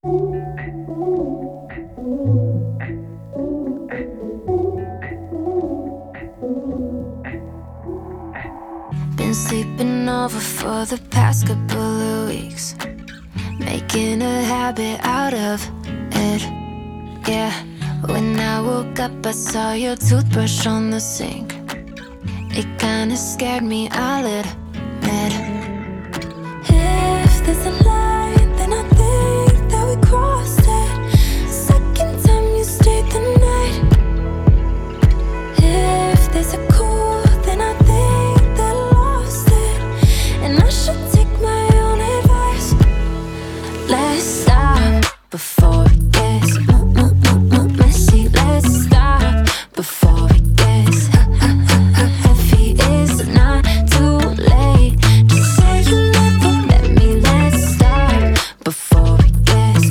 Been sleeping over for the past couple of weeks, making a habit out of it. Yeah, when I woke up I saw your toothbrush on the sink. It kinda scared me, I'll admit.